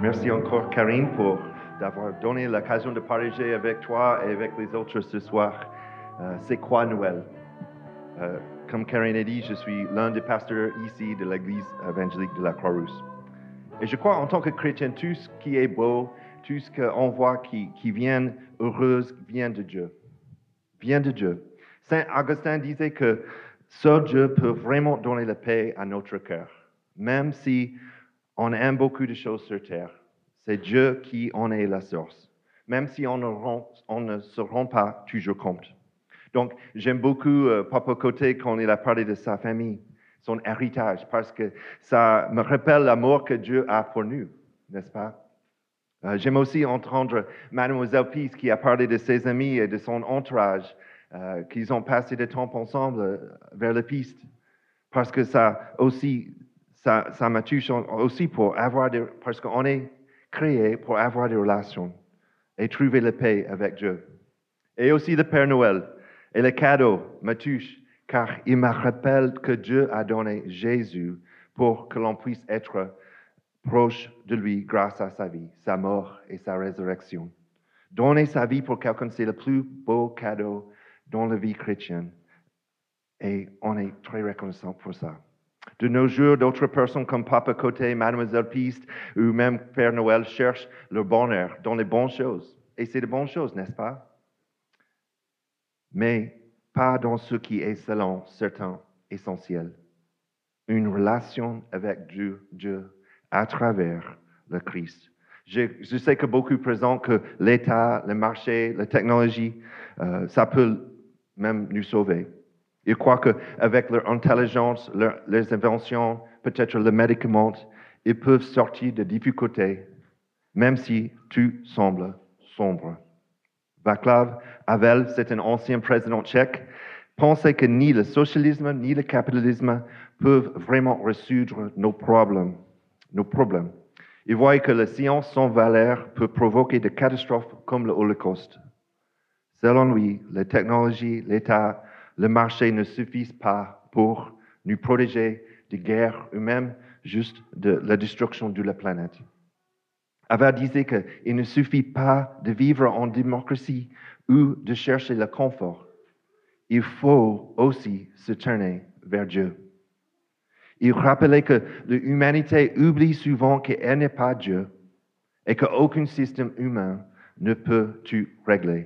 Merci encore, Karine, pour d'avoir donné l'occasion de partager avec toi et avec les autres ce soir. C'est quoi Noël? Comme Karine a dit, je suis l'un des pasteurs ici de l'Église évangélique de la Croix-Rousse. Et je crois, en tant que chrétien, tout ce qui est beau, tout ce qu'on voit qui vient heureuse, vient de Dieu. Vient de Dieu. Saint Augustin disait que seul Dieu peut vraiment donner la paix à notre cœur, même si on aime beaucoup de choses sur terre. C'est Dieu qui en est la source, même si on ne se rend pas toujours compte. Donc, j'aime beaucoup Papa Côté quand il a parlé de sa famille, son héritage, parce que ça me rappelle l'amour que Dieu a pour nous, n'est-ce pas? J'aime aussi entendre Mademoiselle Peace qui a parlé de ses amis et de son entourage, qu'ils ont passé du temps ensemble vers la piste, parce que ça me touche aussi parce qu'on est créé pour avoir des relations et trouver la paix avec Dieu. Et aussi le Père Noël et le cadeau me touche car il me rappelle que Dieu a donné Jésus pour que l'on puisse être proche de lui grâce à sa vie, sa mort et sa résurrection. Donner sa vie pour quelqu'un, c'est le plus beau cadeau dans la vie chrétienne. Et on est très reconnaissant pour ça. De nos jours, d'autres personnes comme Papa Côté, Mademoiselle Piste ou même Père Noël cherchent leur bonheur dans les bonnes choses. Et c'est de bonnes choses, n'est-ce pas? Mais pas dans ce qui est selon certains essentiel. Une relation avec Dieu à travers le Christ. Je sais que beaucoup présentent que l'État, le marché, la technologie, ça peut même nous sauver. Ils croient qu'avec leur intelligence, leurs inventions, peut-être les médicaments, ils peuvent sortir de difficultés, même si tout semble sombre. Václav Havel, c'est un ancien président tchèque, pensait que ni le socialisme ni le capitalisme peuvent vraiment résoudre nos problèmes. Il voyait que la science sans valeur peut provoquer des catastrophes comme le Holocauste. Selon lui, la technologie, l'État, le marché ne suffisent pas pour nous protéger des guerres ou même juste de la destruction de la planète. Havel disait qu'il ne suffit pas de vivre en démocratie ou de chercher le confort. Il faut aussi se tourner vers Dieu. Il rappelait que l'humanité oublie souvent qu'elle n'est pas Dieu et qu'aucun système humain ne peut tout régler.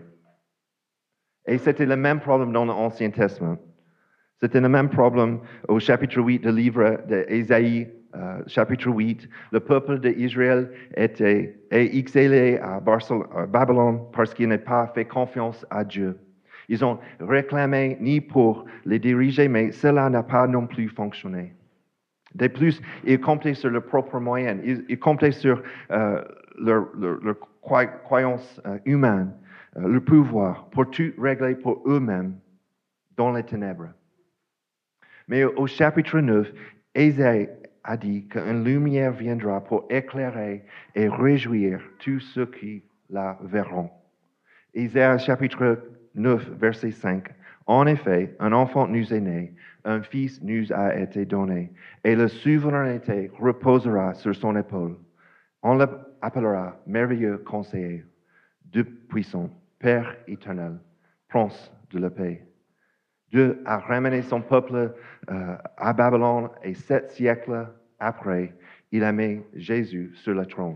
Et c'était le même problème dans l'Ancien Testament. C'était le même problème au chapitre 8 du livre d'Ésaïe, chapitre 8. Le peuple d'Israël était exilé à Babylone parce qu'il n'a pas fait confiance à Dieu. Ils ont réclamé ni pour les diriger, mais cela n'a pas non plus fonctionné. De plus, ils comptaient sur leurs propres moyens. Ils comptaient sur leur croyance humaine, le pouvoir, pour tout régler pour eux-mêmes dans les ténèbres. Mais au chapitre 9, Ésaïe a dit qu'une lumière viendra pour éclairer et réjouir tous ceux qui la verront. Ésaïe chapitre 9, verset 5. En effet, un enfant nous est né, un fils nous a été donné, et la souveraineté reposera sur son épaule. On l'appellera merveilleux conseiller, Dieu puissant, Père éternel, Prince de la paix. Dieu a ramené son peuple à Babylone et 7 siècles après, il a mis Jésus sur le trône.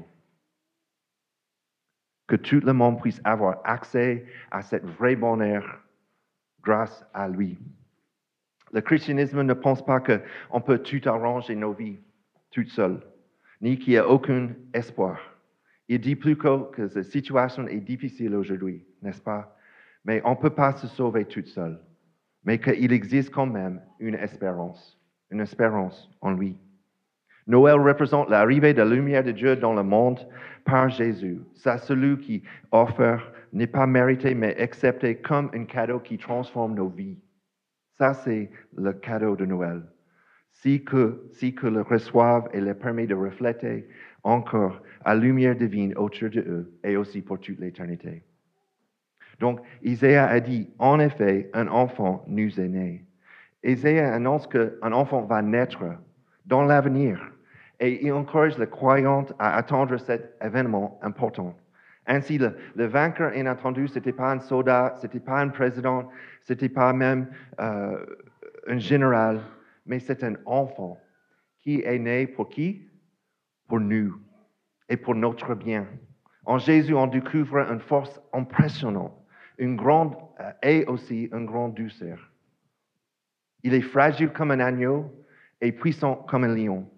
Que tout le monde puisse avoir accès à cette vraie bonheur grâce à lui. Le christianisme ne pense pas qu'on peut tout arranger nos vies toutes seules, ni qu'il n'y a aucun espoir. Il dit plutôt que la situation est difficile aujourd'hui, n'est-ce pas? Mais on ne peut pas se sauver toute seule. Mais qu'il existe quand même une espérance en lui. Noël représente l'arrivée de la lumière de Dieu dans le monde par Jésus. Ça, celui qui offre n'est pas mérité, mais accepté comme un cadeau qui transforme nos vies. Ça, c'est le cadeau de Noël. Si que le reçoivent et leur permet de refléter encore la lumière divine autour de eux et aussi pour toute l'éternité. Donc, Isaïe a dit, en effet, un enfant nous est né. Isaïe annonce qu'un enfant va naître dans l'avenir Et il encourage les croyants à attendre cet événement important. Ainsi, le vainqueur inattendu, ce n'était pas un soldat, ce n'était pas un président, ce n'était pas même un général, mais c'est un enfant qui est né pour qui? Pour nous et pour notre bien. En Jésus, on découvre une force impressionnante, une grande et aussi une grande douceur. Il est fragile comme un agneau et puissant comme un lion.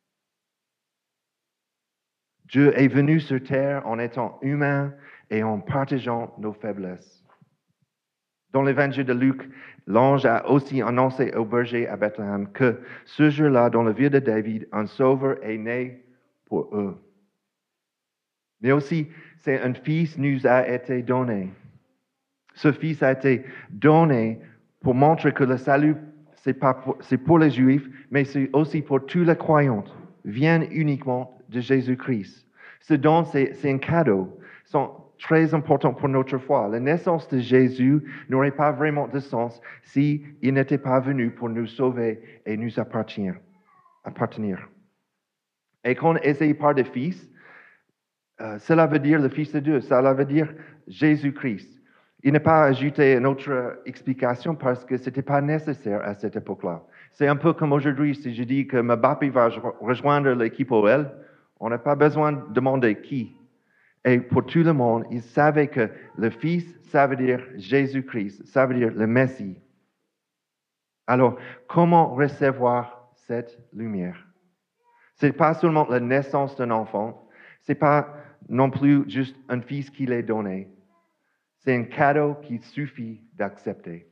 Dieu est venu sur terre en étant humain et en partageant nos faiblesses. Dans l'évangile de Luc, l'ange a aussi annoncé au berger à Bethléem que ce jour-là, dans la ville de David, un sauveur est né pour eux. Mais aussi, c'est un fils nous a été donné. Ce fils a été donné pour montrer que le salut, c'est pour les Juifs, mais c'est aussi pour tous les croyants, viennent uniquement de Jésus-Christ. Ce don, c'est un cadeau. C'est très important pour notre foi. La naissance de Jésus n'aurait pas vraiment de sens s'il n'était pas venu pour nous sauver et nous appartenir. Et quand Ésaïe parle de fils, cela veut dire le Fils de Dieu, cela veut dire Jésus-Christ. Il n'a pas ajouté une autre explication parce que ce n'était pas nécessaire à cette époque-là. C'est un peu comme aujourd'hui, si je dis que Mbappé va rejoindre l'équipe OL, on n'a pas besoin de demander qui. Et pour tout le monde, il savait que le Fils, ça veut dire Jésus-Christ, ça veut dire le Messie. Alors, comment recevoir cette lumière? Ce n'est pas seulement la naissance d'un enfant, ce n'est pas non plus juste un fils qui l'est donné. C'est un cadeau qu'il suffit d'accepter.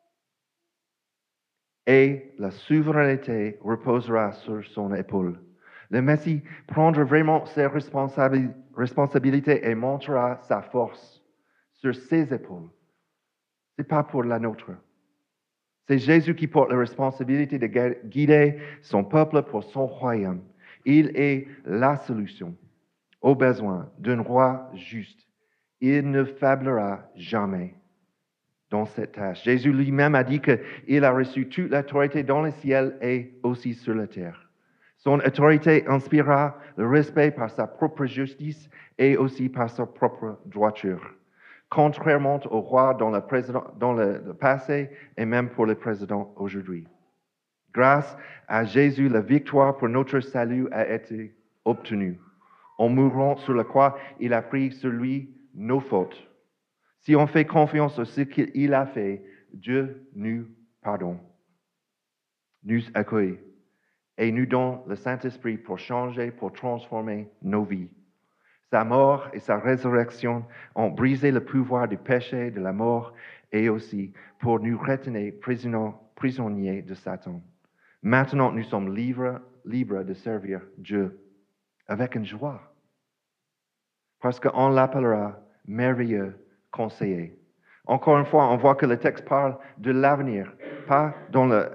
Et la souveraineté reposera sur son épaule. Le Messie prendra vraiment ses responsabilités et montrera sa force sur ses épaules. Ce n'est pas pour la nôtre. C'est Jésus qui porte la responsabilité de guider son peuple pour son royaume. Il est la solution aux besoins d'un roi juste. Il ne faiblera jamais dans cette tâche. Jésus lui-même a dit qu'il a reçu toute l'autorité dans le ciel et aussi sur la terre. Son autorité inspirera le respect par sa propre justice et aussi par sa propre droiture, contrairement au roi dans le passé et même pour le président aujourd'hui. Grâce à Jésus, la victoire pour notre salut a été obtenue. En mourant sur la croix, il a pris sur lui nos fautes. Si on fait confiance à ce qu'il a fait, Dieu nous pardonne, nous accueille et nous donne le Saint-Esprit pour changer, pour transformer nos vies. Sa mort et sa résurrection ont brisé le pouvoir du péché, de la mort et aussi pour nous retenir prisonniers de Satan. Maintenant, nous sommes libres de servir Dieu avec une joie. Parce qu'on l'appellera merveilleux conseiller. Encore une fois, on voit que le texte parle de l'avenir, pas dans la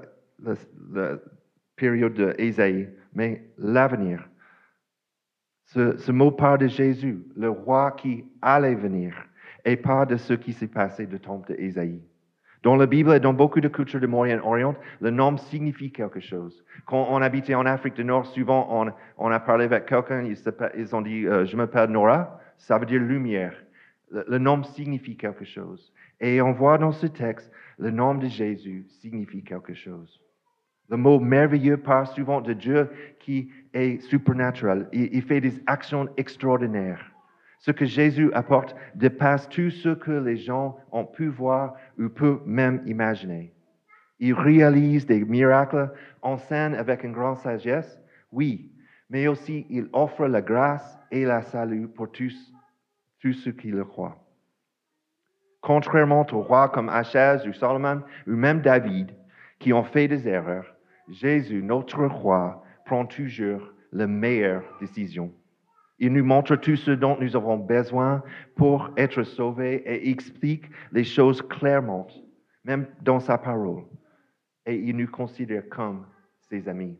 période d'Ésaïe, mais l'avenir. Ce mot parle de Jésus, le roi qui allait venir, et pas de ce qui s'est passé du temps d'Ésaïe. Dans la Bible et dans beaucoup de cultures du Moyen-Orient, le nom signifie quelque chose. Quand on habitait en Afrique du Nord, souvent on a parlé avec quelqu'un, ils ont dit je m'appelle Nora, ça veut dire lumière. Le nom signifie quelque chose. Et on voit dans ce texte, le nom de Jésus signifie quelque chose. Le mot merveilleux parle souvent de Dieu qui est surnaturel. Il fait des actions extraordinaires. Ce que Jésus apporte dépasse tout ce que les gens ont pu voir ou peuvent même imaginer. Il réalise des miracles, enseigne avec une grande sagesse, oui, mais aussi il offre la grâce et la salut pour tous ceux qui le croient. Contrairement aux rois comme Achaz ou Salomon ou même David, qui ont fait des erreurs, Jésus, notre roi, prend toujours la meilleure décision. Il nous montre tout ce dont nous avons besoin pour être sauvés et explique les choses clairement, même dans sa parole. Et il nous considère comme ses amis.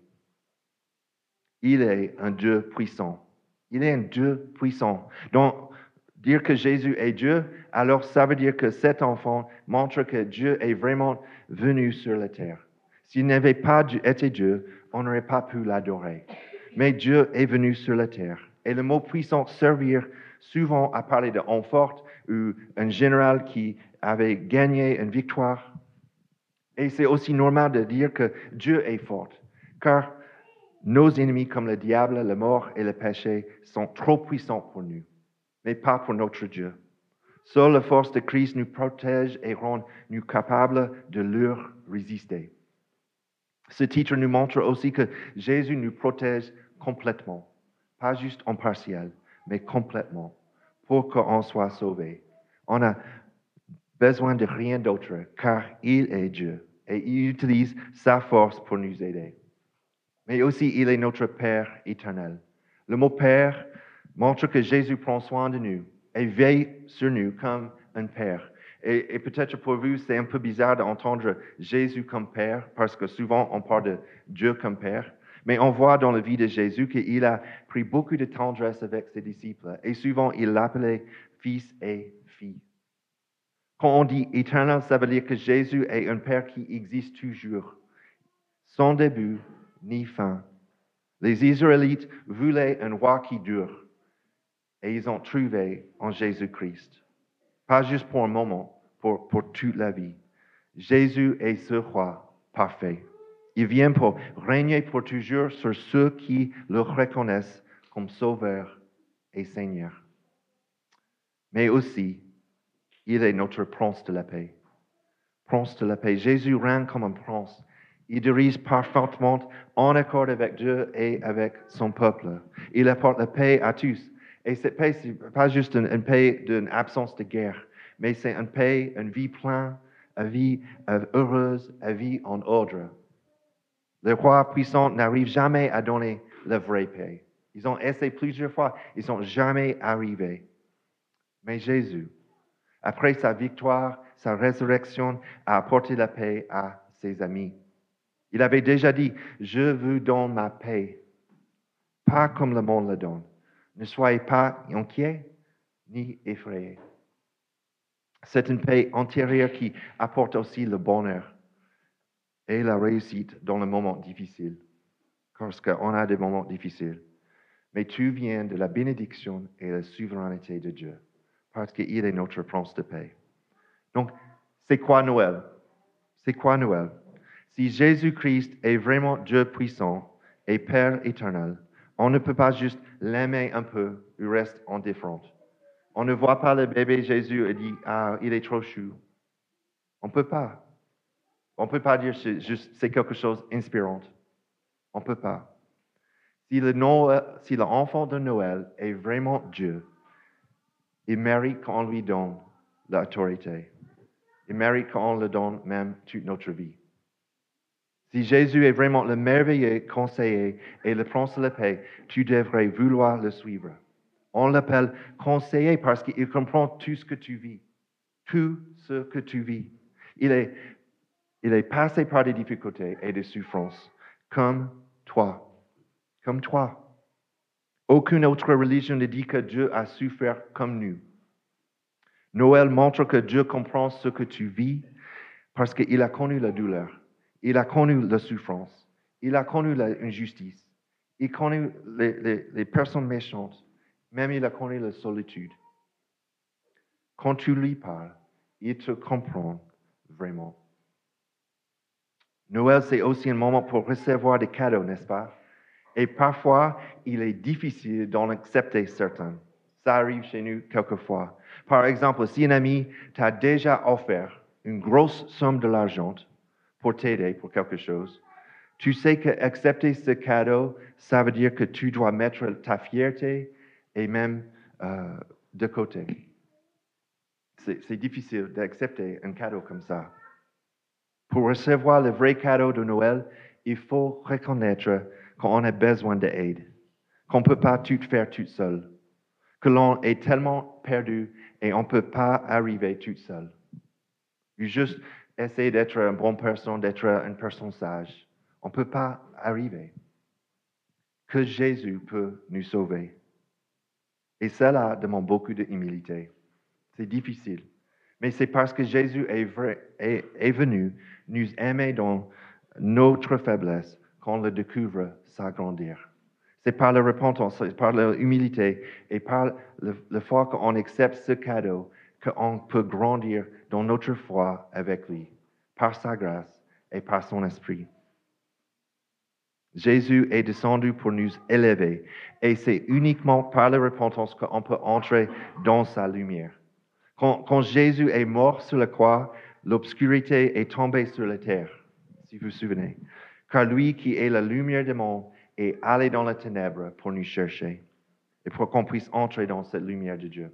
Il est un Dieu puissant. Il est un Dieu puissant. Donc, dire que Jésus est Dieu, alors ça veut dire que cet enfant montre que Dieu est vraiment venu sur la terre. S'il n'avait pas été Dieu, on n'aurait pas pu l'adorer. Mais Dieu est venu sur la terre. Et le mot puissant, servir, souvent à parler de homme fort ou un général qui avait gagné une victoire. Et c'est aussi normal de dire que Dieu est fort, car nos ennemis comme le diable, la mort et le péché sont trop puissants pour nous, mais pas pour notre Dieu. Seule la force de Christ nous protège et rend nous capables de leur résister. Ce titre nous montre aussi que Jésus nous protège complètement, pas juste en partiel, mais complètement, pour qu'on soit sauvé. On a besoin de rien d'autre, car il est Dieu et il utilise sa force pour nous aider. Mais aussi, il est notre Père éternel. Le mot Père montre que Jésus prend soin de nous et veille sur nous comme un Père. Et peut-être pour vous, c'est un peu bizarre d'entendre Jésus comme Père, parce que souvent on parle de Dieu comme Père. Mais on voit dans la vie de Jésus qu'il a pris beaucoup de tendresse avec ses disciples. Et souvent, il l'appelait fils et fille. Quand on dit éternel, ça veut dire que Jésus est un Père qui existe toujours, sans début ni fin. Les Israélites voulaient un roi qui dure, et ils ont trouvé en Jésus-Christ. Pas juste pour un moment, pour toute la vie. Jésus est ce roi parfait. Il vient pour régner pour toujours sur ceux qui le reconnaissent comme Sauveur et Seigneur. Mais aussi, il est notre prince de la paix. Prince de la paix. Jésus règne comme un prince. Il dirige parfaitement en accord avec Dieu et avec son peuple. Il apporte la paix à tous. Et cette paix, ce n'est pas juste une paix d'une absence de guerre, mais c'est une paix, une vie pleine, une vie heureuse, une vie en ordre. Les rois puissants n'arrivent jamais à donner la vraie paix. Ils ont essayé plusieurs fois, ils ne sont jamais arrivés. Mais Jésus, après sa victoire, sa résurrection, a apporté la paix à ses amis. Il avait déjà dit, je vous donne ma paix, pas comme le monde la donne. Ne soyez pas inquiets ni effrayés. C'est une paix antérieure qui apporte aussi le bonheur et la réussite dans les moments difficiles, parce qu'on a des moments difficiles. Mais tout vient de la bénédiction et la souveraineté de Dieu, parce qu'il est notre prince de paix. Donc, c'est quoi Noël? C'est quoi Noël? Si Jésus-Christ est vraiment Dieu puissant et Père éternel, on ne peut pas juste l'aimer un peu ou rester indifférent. On ne voit pas le bébé Jésus et dit, ah, il est trop chou. On ne peut pas. On ne peut pas dire que c'est quelque chose d'inspirant. On ne peut pas. Si l'enfant de Noël est vraiment Dieu, il mérite qu'on lui donne l'autorité. Il mérite qu'on le donne même toute notre vie. Si Jésus est vraiment le merveilleux conseiller et le prince de la paix, tu devrais vouloir le suivre. On l'appelle conseiller parce qu'il comprend tout ce que tu vis. Tout ce que tu vis. Il est passé par des difficultés et des souffrances, comme toi. Comme toi. Aucune autre religion ne dit que Dieu a souffert comme nous. Noël montre que Dieu comprend ce que tu vis parce qu'il a connu la douleur. Il a connu la souffrance. Il a connu l'injustice. Il a connu les personnes méchantes. Même il a connu la solitude. Quand tu lui parles, il te comprend vraiment. Noël, c'est aussi un moment pour recevoir des cadeaux, n'est-ce pas? Et parfois, il est difficile d'en accepter certains. Ça arrive chez nous quelquefois. Par exemple, si un ami t'a déjà offert une grosse somme de l'argent pour t'aider pour quelque chose, tu sais qu'accepter ce cadeau, ça veut dire que tu dois mettre ta fierté et même de côté. C'est difficile d'accepter un cadeau comme ça. Pour recevoir le vrai cadeau de Noël, il faut reconnaître qu'on a besoin d'aide, qu'on ne peut pas tout faire tout seul, que l'on est tellement perdu et on ne peut pas arriver tout seul. Juste essayer d'être une bonne personne, d'être une personne sage. On ne peut pas arriver. Que Jésus peut nous sauver. Et cela demande beaucoup d'humilité. C'est difficile. Mais c'est parce que Jésus est venu nous aimer dans notre faiblesse qu'on le découvre s'agrandir. C'est par la repentance, c'est par l'humilité et par le foi qu'on accepte ce cadeau qu'on peut grandir dans notre foi avec lui, par sa grâce et par son esprit. Jésus est descendu pour nous élever et c'est uniquement par la repentance qu'on peut entrer dans sa lumière. Quand Jésus est mort sur la croix, l'obscurité est tombée sur la terre, si vous vous souvenez. Car lui qui est la lumière du monde est allé dans la ténèbre pour nous chercher et pour qu'on puisse entrer dans cette lumière de Dieu.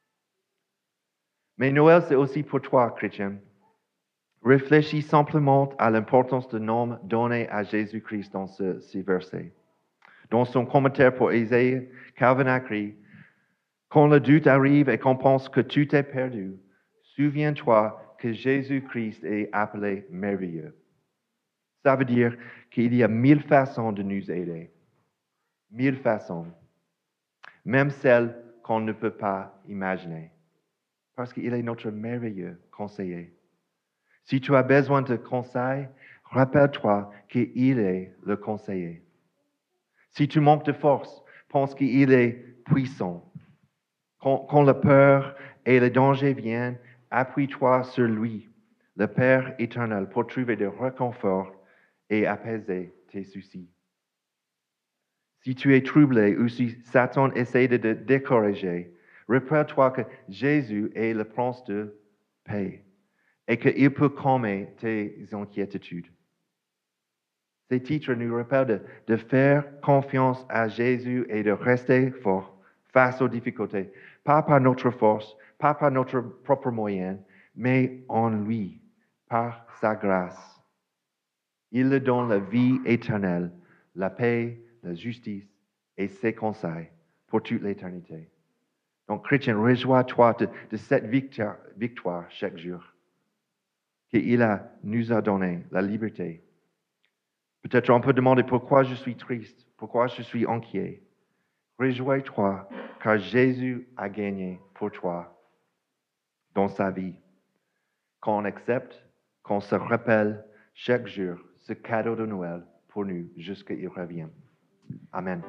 Mais Noël, c'est aussi pour toi, chrétien. Réfléchis simplement à l'importance du nom donné à Jésus-Christ dans ces versets. Dans son commentaire pour Ésaïe, Calvin a écrit, « Quand le doute arrive et qu'on pense que tout est perdu, souviens-toi que Jésus-Christ est appelé merveilleux. » Ça veut dire qu'il y a 1000 façons de nous aider. 1000 façons. Même celles qu'on ne peut pas imaginer. Parce qu'il est notre merveilleux conseiller. Si tu as besoin de conseils, rappelle-toi qu'il est le conseiller. Si tu manques de force, pense qu'il est puissant. Quand la peur et le danger viennent, appuie-toi sur lui, le Père éternel, pour trouver du réconfort et apaiser tes soucis. Si tu es troublé ou si Satan essaie de te décourager, rappelle-toi que Jésus est le prince de paix et qu'il peut calmer tes inquiétudes. Ces titres nous rappellent de faire confiance à Jésus et de rester fort face aux difficultés, pas par notre force, pas par notre propre moyen, mais en lui, par sa grâce. Il nous donne la vie éternelle, la paix, la justice et ses conseils pour toute l'éternité. Donc, chrétien, réjouis-toi de cette victoire chaque jour qu'il nous a donné, la liberté. Peut-être on peut demander pourquoi je suis triste, pourquoi je suis inquiet. Réjouis-toi car Jésus a gagné pour toi dans sa vie. Qu'on accepte, qu'on se rappelle chaque jour ce cadeau de Noël pour nous jusqu'à qu'il revienne. Amen.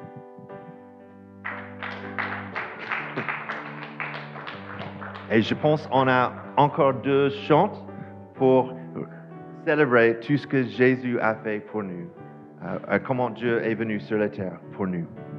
Et je pense qu'on a encore 2 chants pour célébrer tout ce que Jésus a fait pour nous, comment Dieu est venu sur la terre pour nous.